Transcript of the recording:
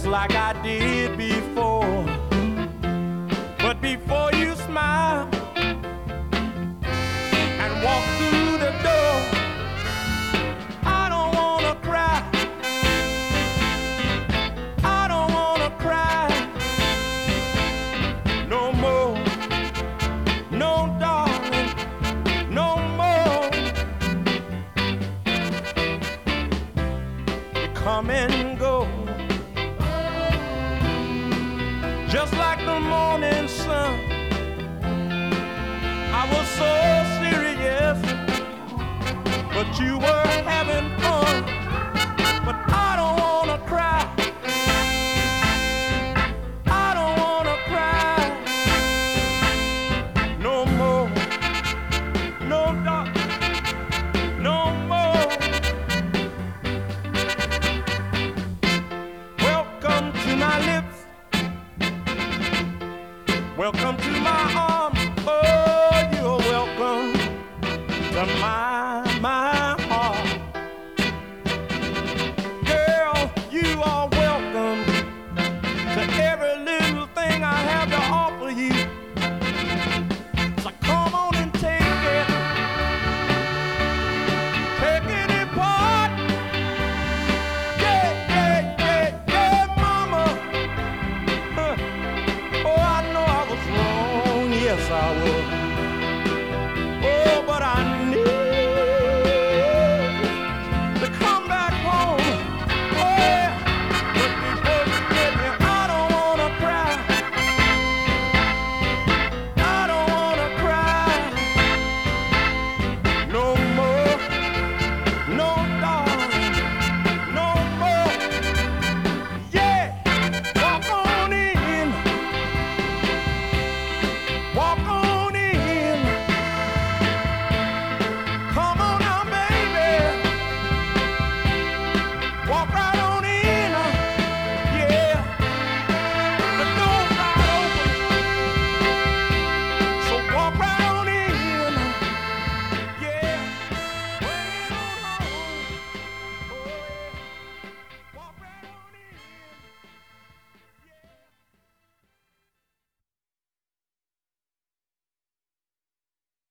like I did before. But before you smile and walk through the door, I don't wanna cry. I don't wanna cry no more. No, darling, no more. You come and go, just like the morning sun. I was so serious, but you were having fun. But I don't wanna cry. I don't wanna cry no more. No, darling, no more. Welcome to my lips. Welcome to my arms. Oh, you're welcome to my heart. Girl, you are welcome to every little thing I have to offer you. So come on and take it. Take it apart. Yeah, yeah, yeah, yeah, mama. Huh. Oh, I know I was wrong. Yes, I was.